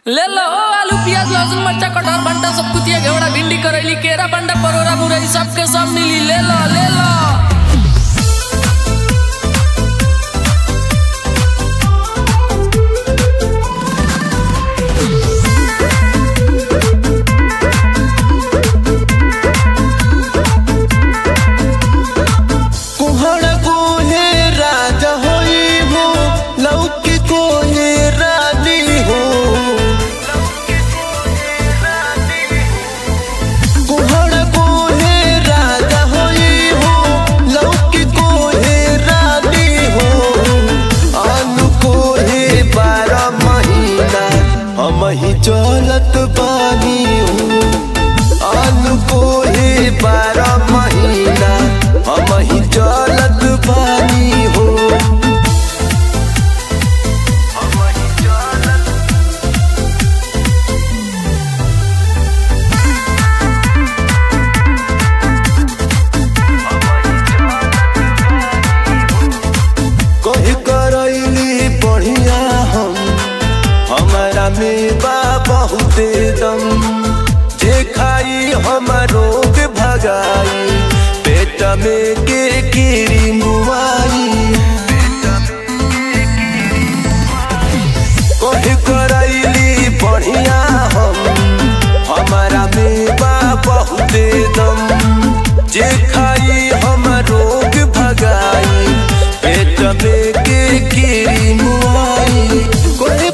ले लो आलू प्याज लहसुन मरचा कटहर भंटा सब कुतिया घेवड़ा भिंडी करैली केरा बंडा परोरा मुरई सबके सब मिली ले लो ले लो। मही चलत बानी हूँ आलू को ही 12 महीना हम ही चलत बानी हूँ। कही करैली बढ़िया हम हमारा में बा बहुते दम जे खाई हम रोग भगाई पेट में के कीड़ी मुआई। कही करैली बढ़िया हम हमारा में बा बहुते दम जे खाई हम रोग भगाई पेट में के कीड़ी मुआई। कोई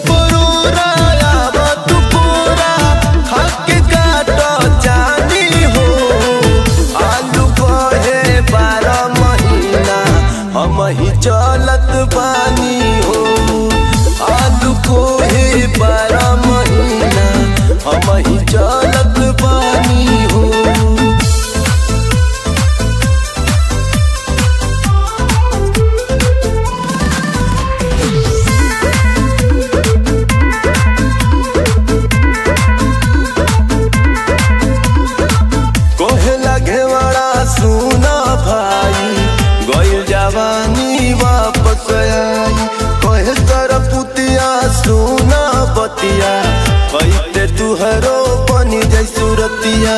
मही चलत बानी हो आलू को ही 12 महीना हम ही चलत बानी हो। कोहला घेवड़ा सुना भाई गइल जवानी वापस आई कहे तर पुतिया सुना बतिया कैसे तुहरो बनी जाय सुरतिया।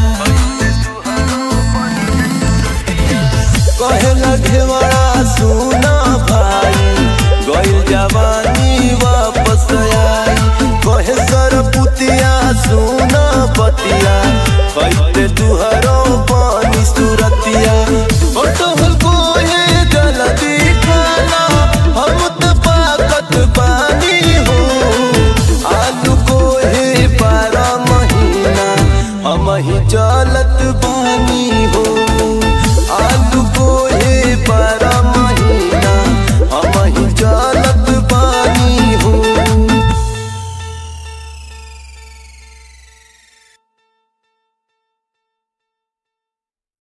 कहेला घेवड़ा सुना भाई गइल जवानी वापस आई कहे तर पुतिया सुना बतिया कैसे तुहरो बनी सुरतिया। हम ही चलत बानी